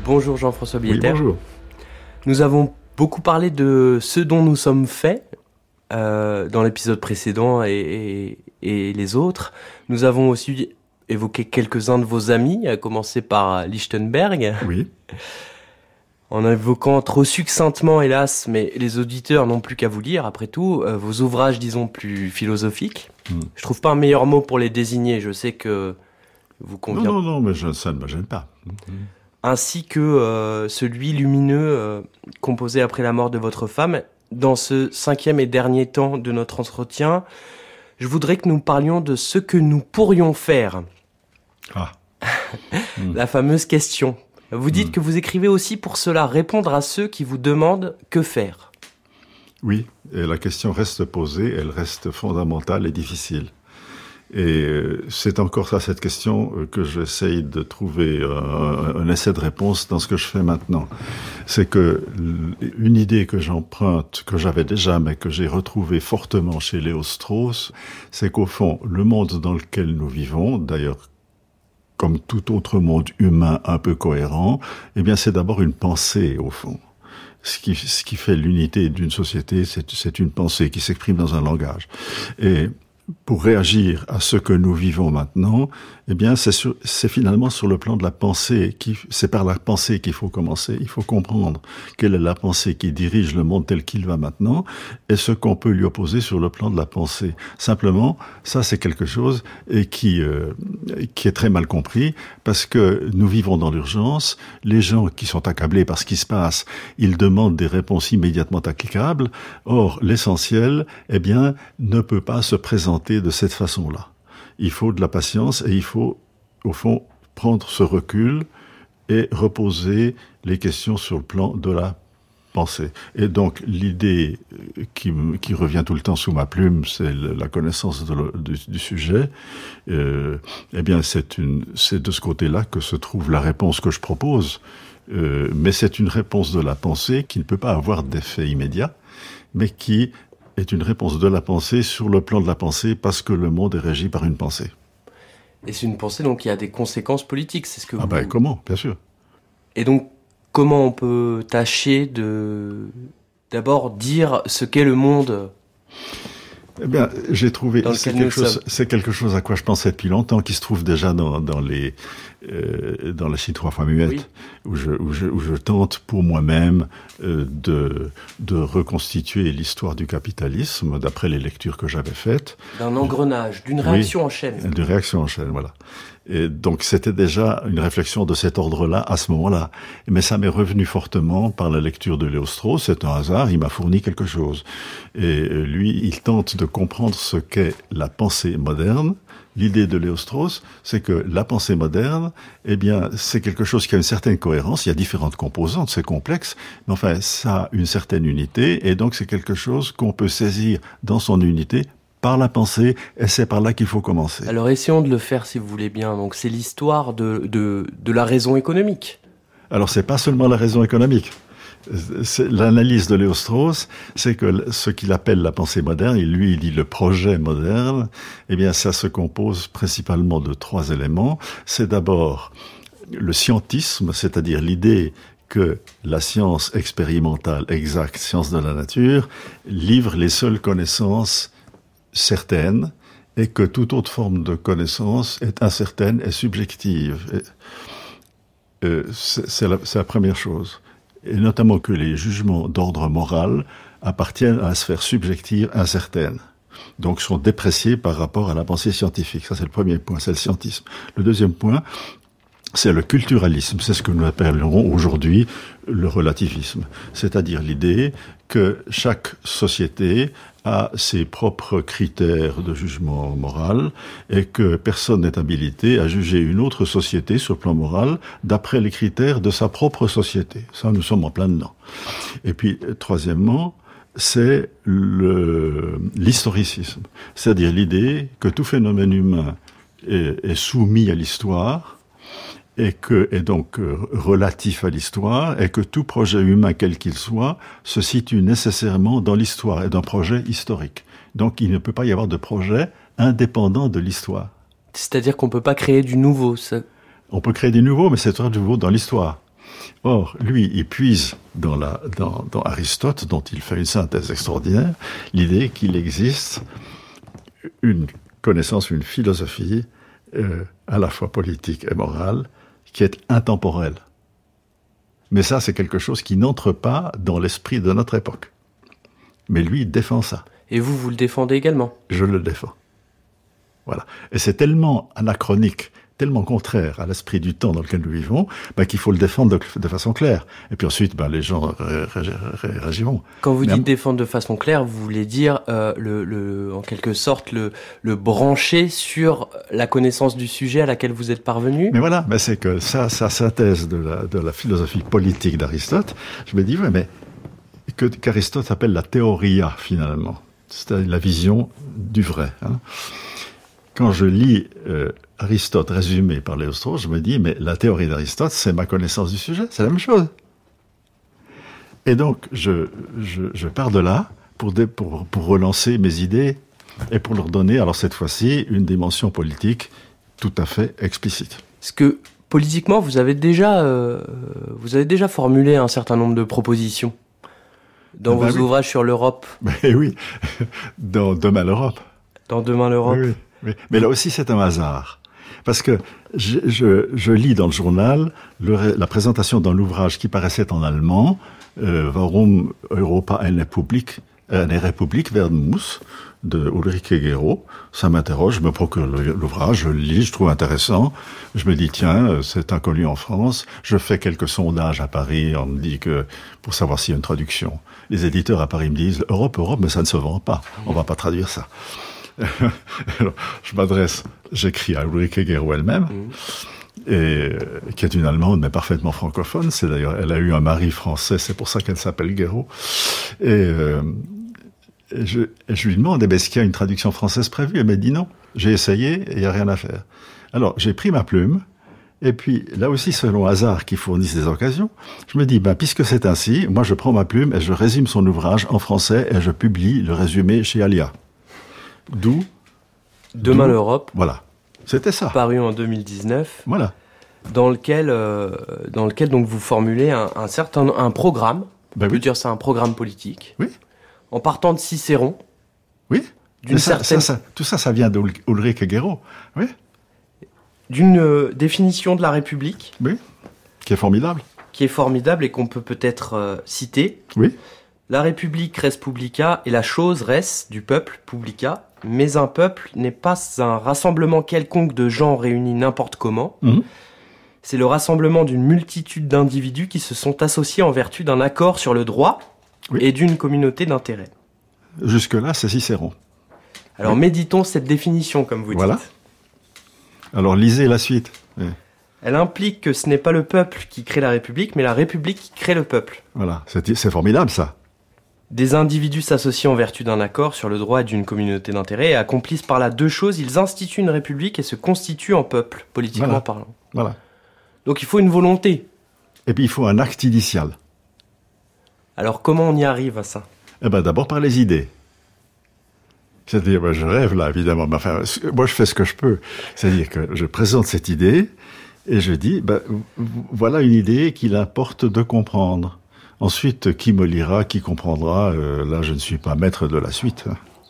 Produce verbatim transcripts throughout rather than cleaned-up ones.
Bonjour Jean-François Billetter. Oui, bonjour. Nous avons beaucoup parlé de ce dont nous sommes faits euh, dans l'épisode précédent et, et, et les autres. Nous avons aussi évoqué quelques-uns de vos amis, à commencer par Lichtenberg. Oui. En évoquant trop succinctement, hélas, mais les auditeurs n'ont plus qu'à vous lire, après tout, euh, vos ouvrages, disons, plus philosophiques. Mm. Je trouve pas un meilleur mot pour les désigner, je sais que vous convient. Non, non, non, mais je, ça ne me gêne pas. Mm. Ainsi que euh, celui lumineux euh, composé après la mort de votre femme. Dans ce cinquième et dernier temps de notre entretien, je voudrais que nous parlions de ce que nous pourrions faire. Ah. mm. La fameuse question. Vous dites mmh. que vous écrivez aussi pour cela, répondre à ceux qui vous demandent que faire. Oui, et la question reste posée, elle reste fondamentale et difficile. Et c'est encore ça, cette question, que j'essaye de trouver un, un essai de réponse dans ce que je fais maintenant. C'est que une idée que j'emprunte, que j'avais déjà, mais que j'ai retrouvée fortement chez Léo Strauss, c'est qu'au fond, le monde dans lequel nous vivons, d'ailleurs, comme tout autre monde humain un peu cohérent, eh bien, c'est d'abord une pensée, au fond. Ce qui, ce qui fait l'unité d'une société, c'est, c'est une pensée qui s'exprime dans un langage. Et pour réagir à ce que nous vivons maintenant, eh bien, c'est, sur, c'est finalement sur le plan de la pensée, qui, c'est par la pensée qu'il faut commencer. Il faut comprendre quelle est la pensée qui dirige le monde tel qu'il va maintenant, et ce qu'on peut lui opposer sur le plan de la pensée. Simplement, ça, c'est quelque chose et qui, euh, qui est très mal compris, parce que nous vivons dans l'urgence. Les gens qui sont accablés par ce qui se passe, ils demandent des réponses immédiatement applicables. Or, l'essentiel, eh bien, ne peut pas se présenter de cette façon-là. Il faut de la patience et il faut, au fond, prendre ce recul et reposer les questions sur le plan de la pensée. Et donc, l'idée qui, qui revient tout le temps sous ma plume, c'est la connaissance de le, du, du sujet. Euh, eh bien, c'est, une, c'est de ce côté-là que se trouve la réponse que je propose. Euh, mais c'est une réponse de la pensée qui ne peut pas avoir d'effet immédiat, mais qui est une réponse de la pensée sur le plan de la pensée parce que le monde est régi par une pensée. Et c'est une pensée donc qui a des conséquences politiques, c'est ce que ah vous... ben comment, bien sûr. Et donc, comment on peut tâcher de d'abord dire ce qu'est le monde ? Eh bien, j'ai trouvé, c'est quelque, chose, c'est quelque chose à quoi je pensais depuis longtemps, qui se trouve déjà dans, dans les, euh, dans la Chine trois fois muette, oui. où, je, où, je, où je tente pour moi-même euh, de, de reconstituer l'histoire du capitalisme, d'après les lectures que j'avais faites. D'un engrenage, d'une réaction oui, en chaîne. D'une réaction en chaîne, voilà. Et donc c'était déjà une réflexion de cet ordre-là à ce moment-là. Mais ça m'est revenu fortement par la lecture de Léo Strauss. C'est un hasard, il m'a fourni quelque chose. Et lui, il tente de comprendre ce qu'est la pensée moderne. L'idée de Léo Strauss, c'est que la pensée moderne, eh bien, c'est quelque chose qui a une certaine cohérence. Il y a différentes composantes, c'est complexe, mais enfin, ça a une certaine unité. Et donc c'est quelque chose qu'on peut saisir dans son unité par la pensée, et c'est par là qu'il faut commencer. Alors essayons de le faire si vous voulez bien. Donc c'est l'histoire de, de, de la raison économique. Alors c'est pas seulement la raison économique. C'est, l'analyse de Léo Strauss, c'est que ce qu'il appelle la pensée moderne, et lui il dit le projet moderne, eh bien ça se compose principalement de trois éléments. C'est d'abord le scientisme, c'est-à-dire l'idée que la science expérimentale exacte, science de la nature, livre les seules connaissances certaine, et que toute autre forme de connaissance est incertaine et subjective. Et, euh, c'est, c'est, la, c'est la première chose. Et notamment que les jugements d'ordre moral appartiennent à la sphère subjective incertaine. Donc sont dépréciés par rapport à la pensée scientifique. Ça, c'est le premier point, c'est le scientisme. Le deuxième point, c'est le culturalisme. C'est ce que nous appellerons aujourd'hui le relativisme. C'est-à-dire l'idée que chaque société a ses propres critères de jugement moral et que personne n'est habilité à juger une autre société sur le plan moral d'après les critères de sa propre société. Ça, nous sommes en plein dedans. Et puis, troisièmement, c'est le, l'historicisme. C'est-à-dire l'idée que tout phénomène humain est, est soumis à l'histoire et que est donc euh, relatif à l'histoire, et que tout projet humain, quel qu'il soit, se situe nécessairement dans l'histoire, et d'un projet historique. Donc il ne peut pas y avoir de projet indépendant de l'histoire. C'est-à-dire qu'on peut pas créer du nouveau, ça... On peut créer du nouveau, mais c'est très nouveau dans l'histoire. Or, lui, il puise dans, la, dans, dans Aristote, dont il fait une synthèse extraordinaire, l'idée qu'il existe une connaissance, une philosophie euh, à la fois politique et morale qui est intemporelle. Mais ça, c'est quelque chose qui n'entre pas dans l'esprit de notre époque. Mais lui, il défend ça. Et vous, vous le défendez également? Je le défends. Voilà. Et c'est tellement anachronique, tellement contraire à l'esprit du temps dans lequel nous vivons, bah, qu'il faut le défendre de, de façon claire. Et puis ensuite, bah, les gens ré, ré, ré, réagiront. Quand vous Mais dites à... défendre de façon claire, vous voulez dire, euh, le, le, en quelque sorte, le, le brancher sur la connaissance du sujet à laquelle vous êtes parvenu? Mais voilà, mais c'est que ça, sa synthèse de la, de la philosophie politique d'Aristote, je me dis, ouais, mais que, qu'Aristote appelle la théoria, finalement. C'est-à-dire la vision du vrai. Hein. Quand je lis euh, Aristote résumé par Léo-Strauss, je me dis, mais la théorie d'Aristote, c'est ma connaissance du sujet, c'est la même chose. Et donc, je, je, je pars de là pour, dé, pour, pour relancer mes idées et pour leur donner, alors cette fois-ci, une dimension politique tout à fait explicite. Parce que, politiquement, vous avez déjà, euh, vous avez déjà formulé un certain nombre de propositions dans ben vos oui. ouvrages sur l'Europe. Mais oui, dans Demain l'Europe. Dans Demain l'Europe. Oui, oui. Oui. Mais là aussi, c'est un hasard. Parce que je, je, je lis dans le journal le, la présentation d'un ouvrage qui paraissait en allemand, euh, Warum Europa eine Republik, eine Republik werden muss, de Ulrike Guérot. Ça m'interroge, je me procure l'ouvrage, je le lis, je trouve intéressant. Je me dis, tiens, c'est inconnu en France. Je fais quelques sondages à Paris, on me dit que, pour savoir s'il y a une traduction. Les éditeurs à Paris me disent, Europe, Europe, mais ça ne se vend pas. On va pas traduire ça. Alors, je m'adresse, j'écris à Ulrike Guérot elle-même, mmh. et, qui est une Allemande, mais parfaitement francophone. C'est d'ailleurs, elle a eu un mari français, c'est pour ça qu'elle s'appelle Guérot. Et, euh, et, je, et je lui demande, eh ben, est-ce qu'il y a une traduction française prévue? Elle m'a dit non. J'ai essayé et il n'y a rien à faire. Alors, j'ai pris ma plume, et puis, là aussi, selon hasard qui fournissent des occasions, je me dis, ben, puisque c'est ainsi, moi je prends ma plume et je résume son ouvrage en français et je publie le résumé chez Alia. D'où Demain d'où, l'Europe. Voilà, c'était ça. Paru en deux mille dix-neuf. Voilà. Dans lequel, euh, dans lequel donc vous formulez un, un certain un programme. Ben on peut oui. dire c'est un programme politique. Oui. En partant de Cicéron. Oui. D'une ça, certaine. Ça, ça, tout ça, ça vient d'Ulrike Guérot. Oui. D'une euh, définition de la République. Oui. Qui est formidable. Qui est formidable et qu'on peut peut-être euh, citer. Oui. La République res publica et la chose res du peuple publica. Mais un peuple n'est pas un rassemblement quelconque de gens réunis n'importe comment. Mmh. C'est le rassemblement d'une multitude d'individus qui se sont associés en vertu d'un accord sur le droit oui. et d'une communauté d'intérêt. Jusque-là, c'est Cicéron. Alors oui. méditons cette définition, comme vous voilà. dites. Alors lisez la suite. Oui. Elle implique que ce n'est pas le peuple qui crée la République, mais la République qui crée le peuple. Voilà, c'est, c'est formidable ça. Des individus s'associent en vertu d'un accord sur le droit et d'une communauté d'intérêt et accomplissent par là deux choses. Ils instituent une république et se constituent en peuple, politiquement voilà. parlant. Voilà. Donc il faut une volonté. Et puis il faut un acte initial. Alors comment on y arrive à ça? Eh ben d'abord par les idées. C'est-à-dire, ben, je rêve là, évidemment. Mais enfin, moi, je fais ce que je peux. C'est-à-dire que je présente cette idée et je dis, ben, voilà une idée qu'il importe de comprendre. Ensuite, qui me lira, qui comprendra, euh, là, je ne suis pas maître de la suite.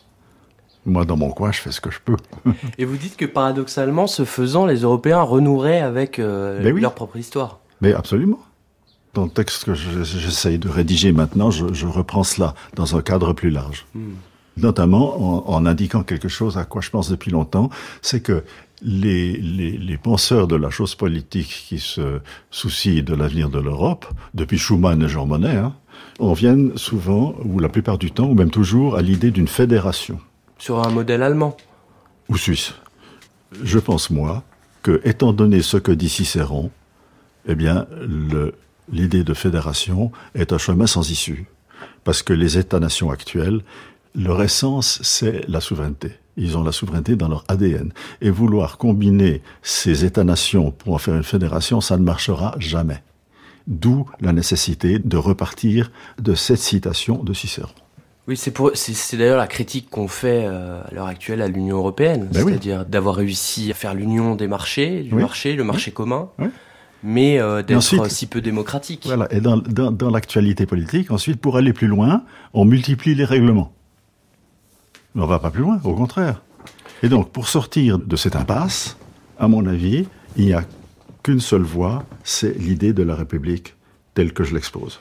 Moi, dans mon coin, je fais ce que je peux. Et vous dites que, paradoxalement, ce faisant, les Européens renoueraient avec euh, oui. leur propre histoire. Mais absolument. Dans le texte que je, j'essaye de rédiger maintenant, je, je reprends cela dans un cadre plus large. Hmm. Notamment en, en indiquant quelque chose à quoi je pense depuis longtemps, c'est que les, les, les penseurs de la chose politique qui se soucient de l'avenir de l'Europe, depuis Schuman et Jean Monnet, hein, on vient souvent, ou la plupart du temps, ou même toujours, à l'idée d'une fédération. Sur un modèle allemand. Ou suisse. Je pense, moi, que, étant donné ce que dit Cicéron, eh bien, le, l'idée de fédération est un chemin sans issue. Parce que les États-nations actuels, leur essence, c'est la souveraineté. Ils ont la souveraineté dans leur A D N. Et vouloir combiner ces États-nations pour en faire une fédération, ça ne marchera jamais. D'où la nécessité de repartir de cette citation de Cicéron. Oui, c'est, pour, c'est, c'est d'ailleurs la critique qu'on fait euh, à l'heure actuelle à l'Union européenne, ben c'est-à-dire oui. d'avoir réussi à faire l'union des marchés, du oui. marché, le marché oui. commun. Oui. mais euh, d'être ensuite, si peu démocratique. Voilà. Et dans, dans, dans l'actualité politique, ensuite, pour aller plus loin, on multiplie les règlements. Mais on va pas plus loin, au contraire. Et donc, pour sortir de cette impasse, à mon avis, il n'y a qu'une seule voie, c'est l'idée de la République telle que je l'expose.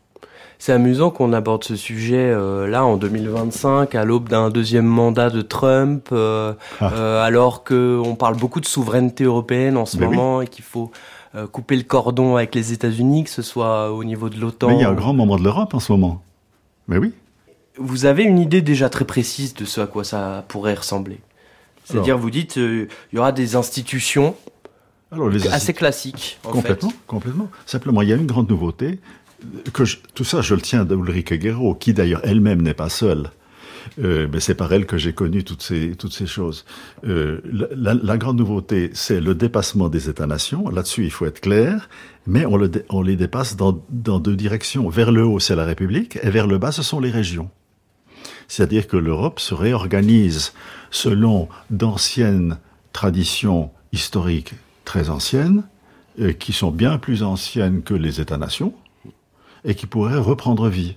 C'est amusant qu'on aborde ce sujet euh, là en deux mille vingt-cinq, à l'aube d'un deuxième mandat de Trump, euh, ah. euh, alors qu'on parle beaucoup de souveraineté européenne en ce Mais moment oui. et qu'il faut euh, couper le cordon avec les États-Unis, que ce soit au niveau de l'OTAN. Mais il y a un grand moment de l'Europe en ce moment. Mais oui. Vous avez une idée déjà très précise de ce à quoi ça pourrait ressembler. C'est-à-dire, Alors, vous dites, il euh, y aura des institutions Alors, les assez classiques, en complètement, fait. Complètement. Simplement, il y a une grande nouveauté. Que je, tout ça, je le tiens d'Ulrike Guerreau, qui d'ailleurs elle-même n'est pas seule. Euh, mais c'est par elle que j'ai connu toutes ces, toutes ces choses. Euh, la, la grande nouveauté, c'est le dépassement des États-nations. Là-dessus, il faut être clair. Mais on, le, on les dépasse dans, dans deux directions. Vers le haut, c'est la République, et vers le bas, ce sont les régions. C'est-à-dire que l'Europe se réorganise selon d'anciennes traditions historiques très anciennes, euh, qui sont bien plus anciennes que les États-nations, et qui pourraient reprendre vie.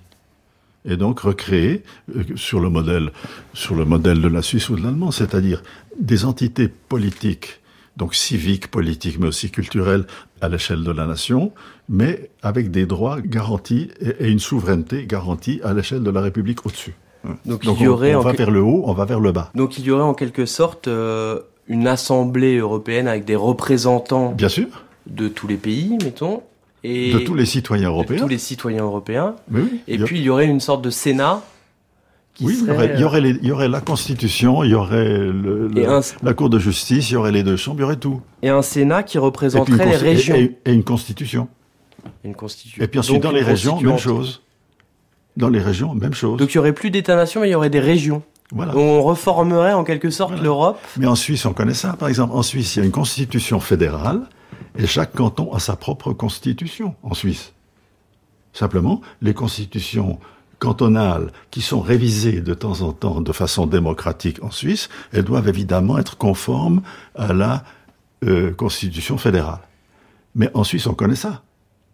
Et donc recréer, euh, sur le modèle, sur le modèle de la Suisse ou de l'Allemand, c'est-à-dire des entités politiques, donc civiques, politiques, mais aussi culturelles, à l'échelle de la nation, mais avec des droits garantis et, et une souveraineté garantie à l'échelle de la République au-dessus. Donc, donc il y aurait on, on va que... vers le haut, on va vers le bas. Donc il y aurait en quelque sorte euh, une assemblée européenne avec des représentants Bien sûr. de tous les pays, mettons. Et de tous les citoyens européens. De tous les citoyens européens. Mais oui, et puis, il y aurait une sorte de Sénat qui oui, serait... il y aurait, il y aurait, les, il y aurait la Constitution, il y aurait le, le, un... la Cour de justice, il y aurait les deux chambres, il y aurait tout. Et un Sénat qui représenterait les régions. Et, et une Constitution. Une Constitution. Et puis ensuite, Donc, dans les régions, même chose. Dans les régions, même chose. Donc, il n'y aurait plus d'États-nations, mais il y aurait des régions. Voilà. On reformerait en quelque sorte voilà. l'Europe. Mais en Suisse, on connaît ça. Par exemple, en Suisse, il y a une Constitution fédérale. Et chaque canton a sa propre constitution en Suisse. Simplement, les constitutions cantonales qui sont révisées de temps en temps de façon démocratique en Suisse, elles doivent évidemment être conformes à la euh, constitution fédérale. Mais en Suisse, on connaît ça.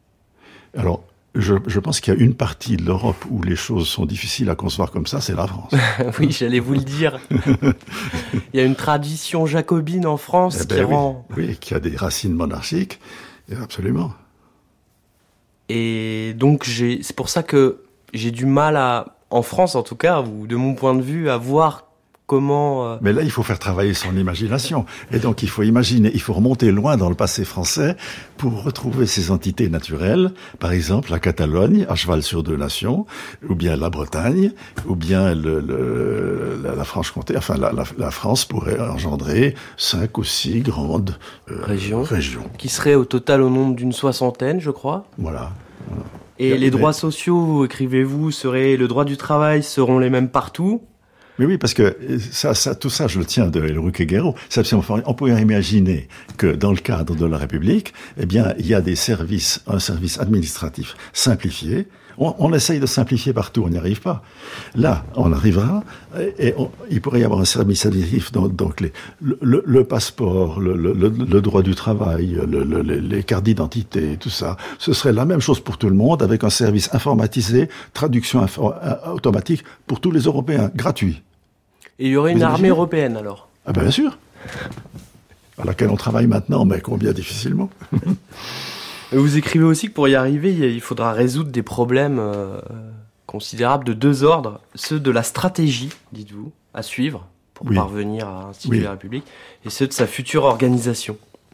Alors, je, je pense qu'il y a une partie de l'Europe où les choses sont difficiles à concevoir comme ça, c'est la France. Oui, j'allais vous le dire. Il y a une tradition jacobine en France eh ben qui oui, rend... Oui, qui a des racines monarchiques, absolument. Et donc, j'ai, c'est pour ça que j'ai du mal à, en France en tout cas, ou de mon point de vue, à voir comment... Euh... Mais là, il faut faire travailler son imagination. Et donc, il faut imaginer, il faut remonter loin dans le passé français pour retrouver ces entités naturelles. Par exemple, la Catalogne, à cheval sur deux nations, ou bien la Bretagne, ou bien le, le, la, la Franche-Comté. Enfin, la, la, la France pourrait engendrer cinq ou six grandes euh, régions, régions. Qui seraient au total au nombre d'une soixantaine, je crois. Voilà. voilà. Et les droits sociaux, écrivez-vous, seraient, le droit du travail seront les mêmes partout. Mais oui, parce que ça, ça, tout ça, je le tiens de Ulrike Guerreau. On pourrait imaginer que dans le cadre de la République, eh bien, il y a des services, un service administratif simplifié. On, on essaye de simplifier partout, on n'y arrive pas. Là, on arrivera, et on, il pourrait y avoir un service administratif, donc, donc les, le, le, le passeport, le, le, le droit du travail, le, le, les cartes d'identité, tout ça. Ce serait la même chose pour tout le monde, avec un service informatisé, traduction info, automatique pour tous les Européens, gratuit. Et il y aurait une armée européenne, alors ? Ah ben bien sûr. À laquelle on travaille maintenant, mais combien difficilement. Vous écrivez aussi que pour y arriver, il faudra résoudre des problèmes euh, considérables de deux ordres. Ceux de la stratégie, dites-vous, à suivre pour oui. parvenir à instituer oui. la République, et ceux de sa future organisation.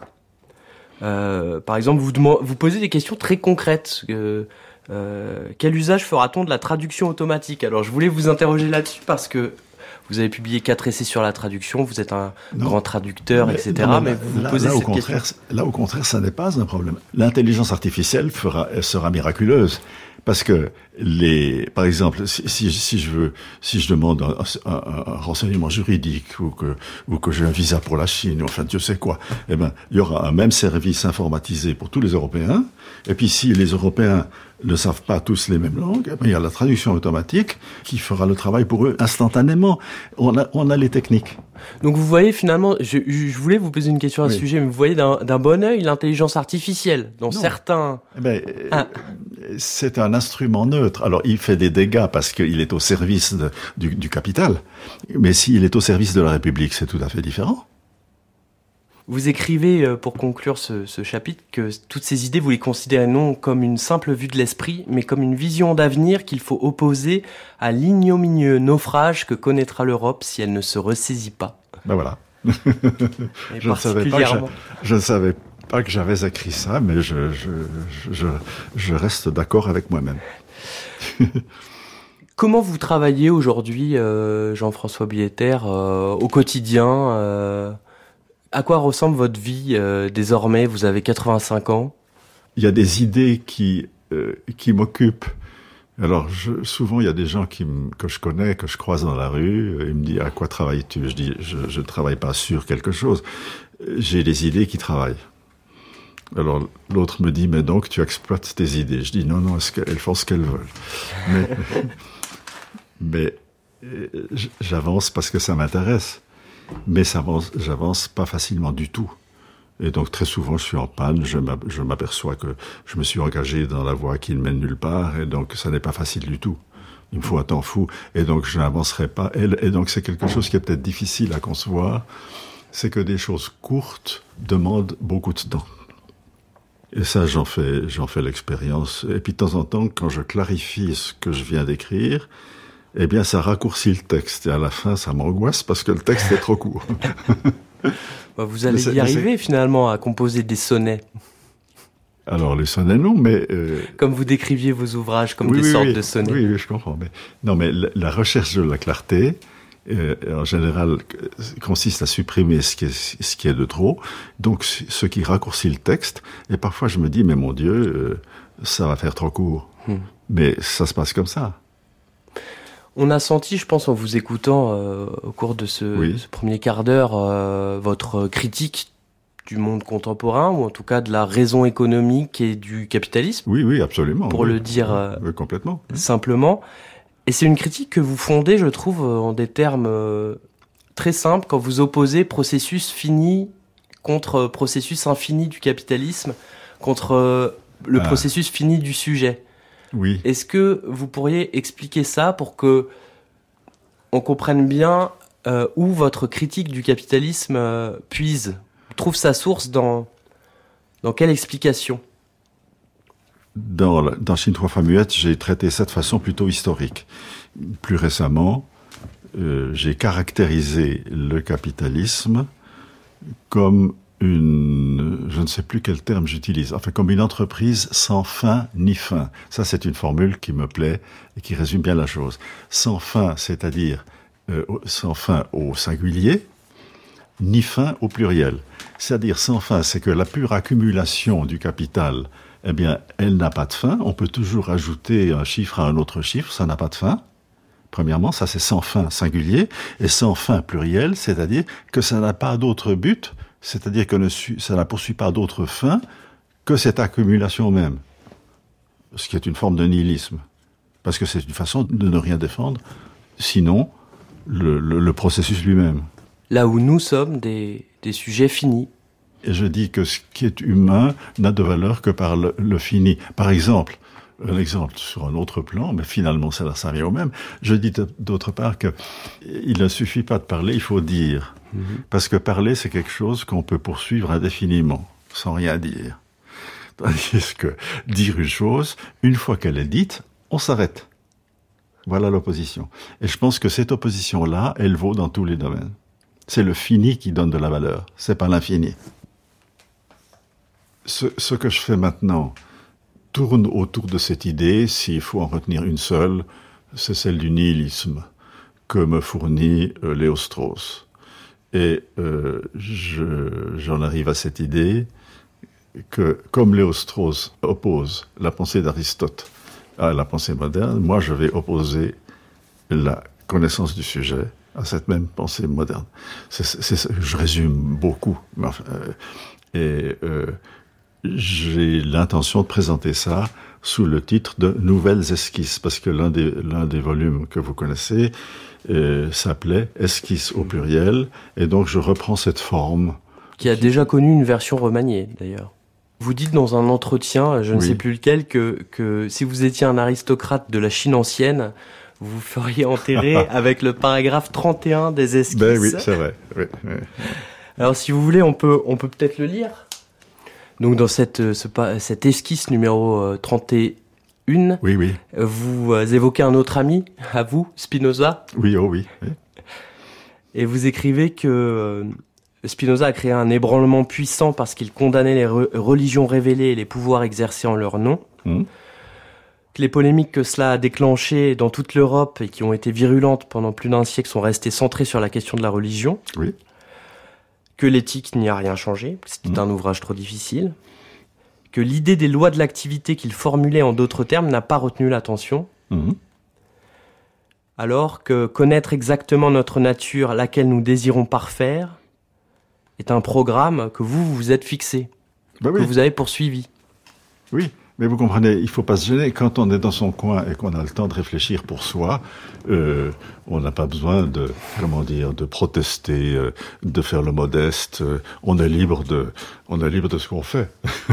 Euh, par exemple, vous, demandez, vous posez des questions très concrètes. Euh, euh, quel usage fera-t-on de la traduction automatique ? Alors, je voulais vous interroger là-dessus parce que vous avez publié quatre essais sur la traduction, vous êtes un non, grand traducteur, mais, et cetera. Non, mais, mais vous là, vous posez là, cette au contraire, question. Là, au contraire, ça n'est pas un problème. L'intelligence artificielle fera, sera miraculeuse. Parce que les, par exemple, si, si, si je veux, si je demande un, un, un renseignement juridique ou que, ou que j'ai un visa pour la Chine, ou enfin, Dieu sait quoi, eh ben, il y aura un même service informatisé pour tous les Européens. Et puis, si les Européens ne savent pas tous les mêmes langues, mais il y a la traduction automatique qui fera le travail pour eux instantanément. On a, on a les techniques. Donc vous voyez finalement, je, je voulais vous poser une question à ce oui. sujet, mais vous voyez d'un, d'un bon œil l'intelligence artificielle dans non. certains... Eh ben, ah. C'est un instrument neutre. Alors il fait des dégâts parce qu'il est au service de, du, du capital, mais s'il est au service de la République, c'est tout à fait différent. Vous écrivez, pour conclure ce, ce chapitre, que toutes ces idées, vous les considérez non comme une simple vue de l'esprit, mais comme une vision d'avenir qu'il faut opposer à l'ignominieux naufrage que connaîtra l'Europe si elle ne se ressaisit pas. Ben voilà. je, ne savais pas que je, je ne savais pas que j'avais écrit ça, mais je, je, je, je reste d'accord avec moi-même. Comment vous travaillez aujourd'hui, euh, Jean-François Billetter, euh, au quotidien euh, à quoi ressemble votre vie euh, désormais? Vous avez quatre-vingt-cinq ans. Il y a des idées qui euh, qui m'occupent. Alors je, souvent il y a des gens qui m, que je connais, que je croise dans la rue, ils me disent à quoi travailles-tu? Je dis je ne travaille pas sur quelque chose. J'ai des idées qui travaillent. Alors l'autre me dit mais donc tu exploites tes idées? Je dis non non, elles font ce qu'elles veulent. Mais mais j'avance parce que ça m'intéresse. Mais ça avance, j'avance pas facilement du tout. Et donc très souvent je suis en panne, je m'aperçois que je me suis engagé dans la voie qui ne mène nulle part, et donc ça n'est pas facile du tout. Il me faut un temps fou, et donc je n'avancerai pas. Et, et donc c'est quelque chose qui est peut-être difficile à concevoir, c'est que des choses courtes demandent beaucoup de temps. Et ça j'en fais, j'en fais l'expérience. Et puis de temps en temps, quand je clarifie ce que je viens d'écrire, eh bien, ça raccourcit le texte. Et à la fin, ça m'angoisse parce que le texte est trop court. Bah, vous allez y arriver, finalement, à composer des sonnets. Alors, les sonnets, non, mais... Euh... Comme vous décriviez vos ouvrages comme oui, des oui, sortes oui. de sonnets. Oui, oui, je comprends. Mais... Non, mais la, la recherche de la clarté, euh, en général, consiste à supprimer ce qui est, ce qui est de trop, donc ce qui raccourcit le texte. Et parfois, je me dis, mais mon Dieu, euh, ça va faire trop court. Hmm. Mais ça se passe comme ça. On a senti, je pense, en vous écoutant euh, au cours de ce, oui. ce premier quart d'heure, euh, votre critique du monde contemporain, ou en tout cas de la raison économique et du capitalisme. Oui, oui, absolument. Pour oui. le dire euh, oui, complètement. simplement. Et c'est une critique que vous fondez, je trouve, en des termes euh, très simples, quand vous opposez processus fini contre processus infini du capitalisme, contre euh, le ah. processus fini du sujet. Oui. Est-ce que vous pourriez expliquer ça pour que on comprenne bien euh, où votre critique du capitalisme euh, puise, trouve sa source dans, dans quelle explication? Dans, dans Chine trois fois muette, j'ai traité ça de façon plutôt historique. Plus récemment, euh, j'ai caractérisé le capitalisme comme une, je ne sais plus quel terme j'utilise, enfin comme une entreprise sans fin ni fin. Ça, c'est une formule qui me plaît et qui résume bien la chose. Sans fin, c'est-à-dire euh, sans fin au singulier, ni fin au pluriel. C'est-à-dire sans fin, c'est que la pure accumulation du capital, eh bien, elle n'a pas de fin. On peut toujours ajouter un chiffre à un autre chiffre, ça n'a pas de fin. Premièrement, ça c'est sans fin singulier, et sans fin pluriel, c'est-à-dire que ça n'a pas d'autre but, c'est-à-dire que ne su- ça ne poursuit pas d'autre fin que cette accumulation même. Ce qui est une forme de nihilisme. Parce que c'est une façon de ne rien défendre, sinon le, le, le processus lui-même. Là où nous sommes des, des sujets finis. Et je dis que ce qui est humain n'a de valeur que par le, le fini. Par exemple, un exemple sur un autre plan, mais finalement ça, ça vient au même. Je dis d'autre part que il ne suffit pas de parler, il faut dire. Mm-hmm. Parce que parler, c'est quelque chose qu'on peut poursuivre indéfiniment, sans rien dire. Tandis que dire une chose, une fois qu'elle est dite, on s'arrête. Voilà l'opposition. Et je pense que cette opposition-là, elle vaut dans tous les domaines. C'est le fini qui donne de la valeur, c'est pas l'infini. Ce, ce que je fais maintenant tourne autour de cette idée, s'il faut en retenir une seule, c'est celle du nihilisme que me fournit euh, Léo Strauss. Et euh, je, j'en arrive à cette idée que, comme Léo Strauss oppose la pensée d'Aristote à la pensée moderne, moi je vais opposer la connaissance du sujet à cette même pensée moderne. C'est, c'est, c'est, je résume beaucoup. Mais enfin, euh, et... Euh, j'ai l'intention de présenter ça sous le titre de Nouvelles esquisses, parce que l'un des, l'un des volumes que vous connaissez euh, s'appelait Esquisses au pluriel, et donc je reprends cette forme. Qui a déjà connu une version remaniée, d'ailleurs. Vous dites dans un entretien, je ne oui. sais plus lequel, que, que si vous étiez un aristocrate de la Chine ancienne, vous feriez enterrer avec le paragraphe trente et un des esquisses. Ben oui, c'est vrai. Oui, oui. Alors, si vous voulez, on peut, on peut peut-être le lire. Donc, dans cette, ce, cette esquisse numéro trente et un, oui, oui. vous évoquez un autre ami, à vous, Spinoza. Oui, oh oui. oui. Et vous écrivez que Spinoza a créé un ébranlement puissant parce qu'il condamnait les re- religions révélées et les pouvoirs exercés en leur nom. Mmh. Que les polémiques que cela a déclenchées dans toute l'Europe et qui ont été virulentes pendant plus d'un siècle sont restées centrées sur la question de la religion. Oui. Que l'éthique n'y a rien changé, c'était mmh. un ouvrage trop difficile. Que l'idée des lois de l'activité qu'il formulait en d'autres termes n'a pas retenu l'attention. Mmh. Alors que connaître exactement notre nature, laquelle nous désirons parfaire, est un programme que vous vous êtes fixé, bah oui. que vous avez poursuivi. Oui, mais vous comprenez, il ne faut pas se gêner. Quand on est dans son coin et qu'on a le temps de réfléchir pour soi, euh, on n'a pas besoin de, comment dire, de protester, euh, de faire le modeste. Euh, on est libre de, on est libre de ce qu'on fait.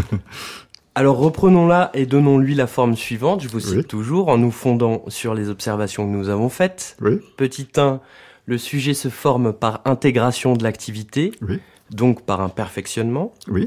Alors reprenons-la et donnons-lui la forme suivante, je vous cite oui. toujours, en nous fondant sur les observations que nous avons faites. Oui. Petit un, le sujet se forme par intégration de l'activité, oui. donc par un perfectionnement. Oui.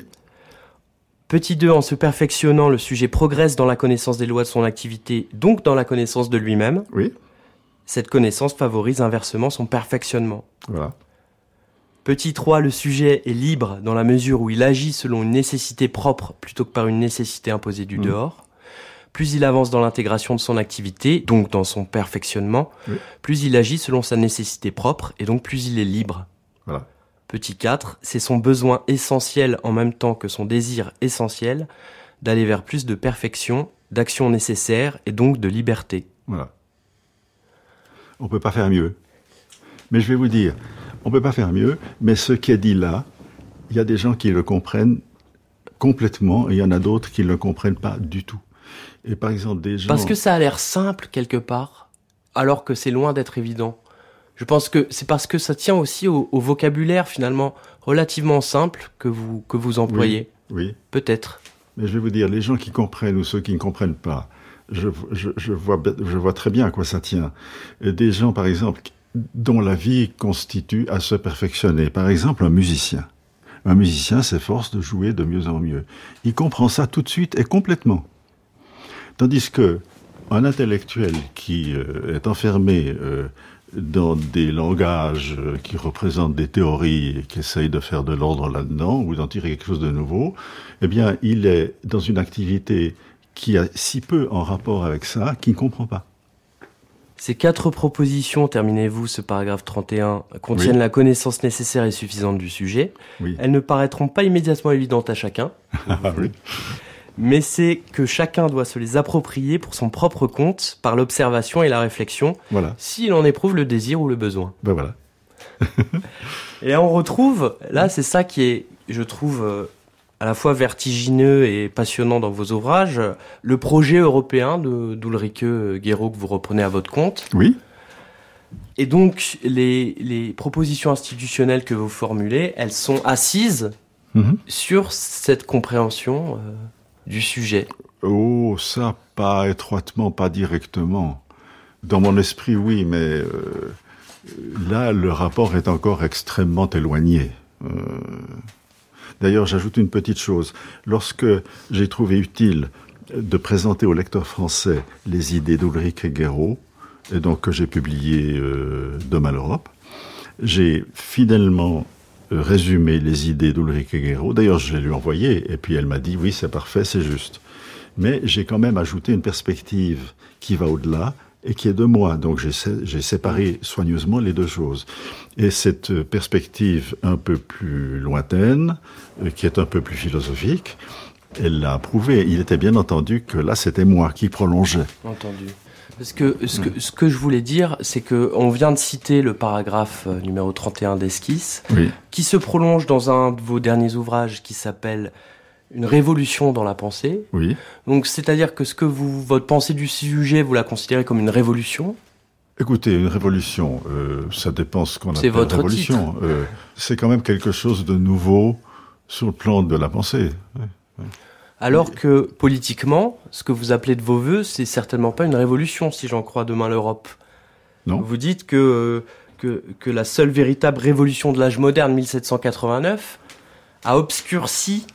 Petit deux, en se perfectionnant, le sujet progresse dans la connaissance des lois de son activité, donc dans la connaissance de lui-même. Oui. Cette connaissance favorise inversement son perfectionnement. Voilà. Petit trois, le sujet est libre dans la mesure où il agit selon une nécessité propre plutôt que par une nécessité imposée du mmh. dehors. Plus il avance dans l'intégration de son activité, donc dans son perfectionnement, oui. plus il agit selon sa nécessité propre et donc plus il est libre. Voilà. Petit quatre, c'est son besoin essentiel en même temps que son désir essentiel d'aller vers plus de perfection, d'action nécessaire et donc de liberté. Voilà. On ne peut pas faire mieux. Mais je vais vous dire, on ne peut pas faire mieux, mais ce qui est dit là, il y a des gens qui le comprennent complètement et il y en a d'autres qui ne le comprennent pas du tout. Et par exemple, des gens... Parce que ça a l'air simple quelque part, alors que c'est loin d'être évident. Je pense que c'est parce que ça tient aussi au, au vocabulaire finalement relativement simple que vous, que vous employez. Oui, oui. Peut-être. Mais je vais vous dire, les gens qui comprennent ou ceux qui ne comprennent pas, je, je, je, vois, je vois très bien à quoi ça tient. Des gens, par exemple, dont la vie constitue à se perfectionner. Par exemple, un musicien. Un musicien s'efforce de jouer de mieux en mieux. Il comprend ça tout de suite et complètement. Tandis que un intellectuel qui euh, est enfermé euh, dans des langages qui représentent des théories et qui essayent de faire de l'ordre là-dedans ou d'en tirer quelque chose de nouveau, eh bien, il est dans une activité qui a si peu en rapport avec ça qu'il ne comprend pas. Ces quatre propositions, terminez-vous ce paragraphe trente et un, contiennent oui. la connaissance nécessaire et suffisante du sujet. Oui. Elles ne paraîtront pas immédiatement évidentes à chacun. Ah, oui. Mais c'est que chacun doit se les approprier pour son propre compte, par l'observation et la réflexion, voilà. s'il en éprouve le désir ou le besoin. Ben voilà. Et là, on retrouve, là, c'est ça qui est, je trouve, euh, à la fois vertigineux et passionnant dans vos ouvrages, le projet européen de, d'Ulrike Guérot que vous reprenez à votre compte. Oui. Et donc, les, les propositions institutionnelles que vous formulez, elles sont assises mmh. sur cette compréhension euh, du sujet. Oh, ça, pas étroitement, pas directement. Dans mon esprit, oui, mais euh, là, le rapport est encore extrêmement éloigné. Euh, d'ailleurs, j'ajoute une petite chose. Lorsque j'ai trouvé utile de présenter au lecteur français les idées d'Ulrike Guérot, et donc que j'ai publié euh, Demain l'Europe, j'ai fidèlement euh, résumé les idées d'Ulrike Guérot. D'ailleurs, je les lui ai envoyées, et puis elle m'a dit, oui, c'est parfait, c'est juste. Mais j'ai quand même ajouté une perspective qui va au-delà, et qui est de moi. Donc j'ai, j'ai séparé soigneusement les deux choses. Et cette perspective un peu plus lointaine, euh, qui est un peu plus philosophique, elle l'a prouvé. Il était bien entendu que là, c'était moi qui prolongeais. Entendu. Parce que ce que, ce que je voulais dire, c'est que on vient de citer le paragraphe numéro trente et un d'Esquisse, oui. qui se prolonge dans un de vos derniers ouvrages qui s'appelle une révolution dans la pensée. Oui. Donc, c'est-à-dire que ce que vous, votre pensée du sujet, vous la considérez comme une révolution? Écoutez, une révolution, euh, ça dépend ce qu'on appelle votre révolution. Euh, c'est quand même quelque chose de nouveau sur le plan de la pensée. Ouais, ouais. Alors que, politiquement, ce que vous appelez de vos voeux, c'est certainement pas une révolution, si j'en crois Demain l'Europe. Non. Vous dites que, que, que la seule véritable révolution de l'âge moderne, mille sept cent quatre-vingt-neuf, a obscurci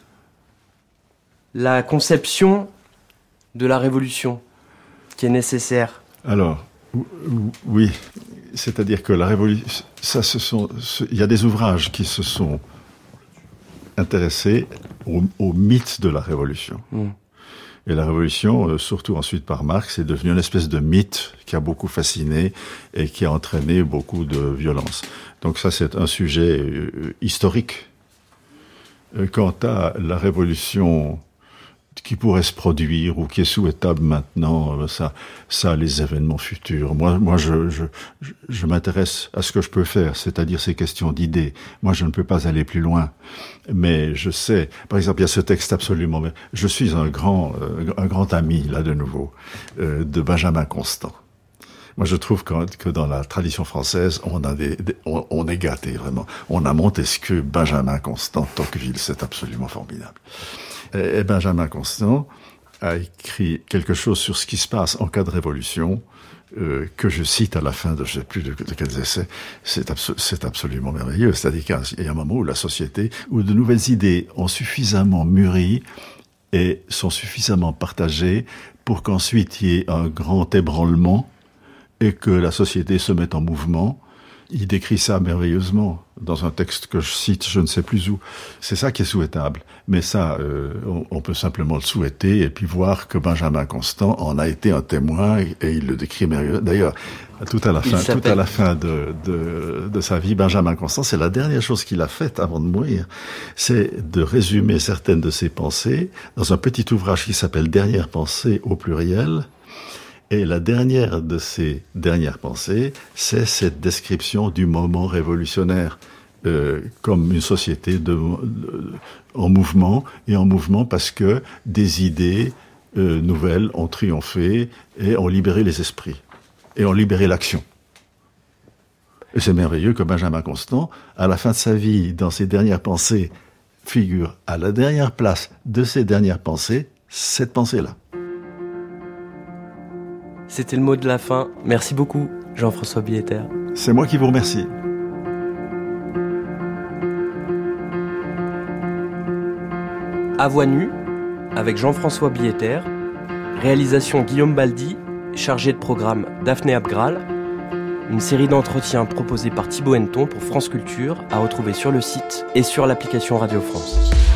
la conception de la révolution qui est nécessaire. Alors, oui, c'est-à-dire que la révolution, ça, ce sont, il y a des ouvrages qui se sont intéressés au, au mythe de la révolution. Mm. Et la révolution, surtout ensuite par Marx, est devenue une espèce de mythe qui a beaucoup fasciné et qui a entraîné beaucoup de violence. Donc ça, c'est un sujet euh, historique. Quant à la révolution qui pourrait se produire ou qui est souhaitable maintenant, ça, ça, les événements futurs. Moi, moi, je, je, je m'intéresse à ce que je peux faire, c'est-à-dire ces questions d'idées. Moi, je ne peux pas aller plus loin, mais je sais. Par exemple, il y a ce texte absolument. Je suis un grand, un grand ami là de nouveau euh, de Benjamin Constant. Moi, je trouve que, que dans la tradition française, on a des, des on, on est gâté vraiment. On a Montesquieu, Benjamin Constant, Tocqueville, c'est absolument formidable. Et Benjamin Constant a écrit quelque chose sur ce qui se passe en cas de révolution, euh, que je cite à la fin de je ne sais plus de, de quels essais. C'est, abso- c'est absolument merveilleux. C'est-à-dire qu'il y a un moment où la société, où de nouvelles idées ont suffisamment mûri et sont suffisamment partagées pour qu'ensuite il y ait un grand ébranlement et que la société se mette en mouvement. Il décrit ça merveilleusement dans un texte que je cite, je ne sais plus où. C'est ça qui est souhaitable. Mais ça, euh, on, on peut simplement le souhaiter et puis voir que Benjamin Constant en a été un témoin et, et il le décrit merveilleusement. D'ailleurs, tout à la fin, tout à la fin de, de, de sa vie, Benjamin Constant, c'est la dernière chose qu'il a faite avant de mourir, c'est de résumer certaines de ses pensées dans un petit ouvrage qui s'appelle Dernières pensées au pluriel. Et la dernière de ces dernières pensées, c'est cette description du moment révolutionnaire euh, comme une société de, de, en mouvement, et en mouvement parce que des idées euh, nouvelles ont triomphé et ont libéré les esprits, et ont libéré l'action. Et c'est merveilleux que Benjamin Constant, à la fin de sa vie, dans ses dernières pensées, figure à la dernière place de ses dernières pensées, cette pensée-là. C'était le mot de la fin. Merci beaucoup, Jean-François Billetter. C'est moi qui vous remercie. À voix nue, avec Jean-François Billetter, réalisation Guillaume Baldi, chargé de programme Daphné Abgral, une série d'entretiens proposés par Thibaut Henneton pour France Culture, à retrouver sur le site et sur l'application Radio France.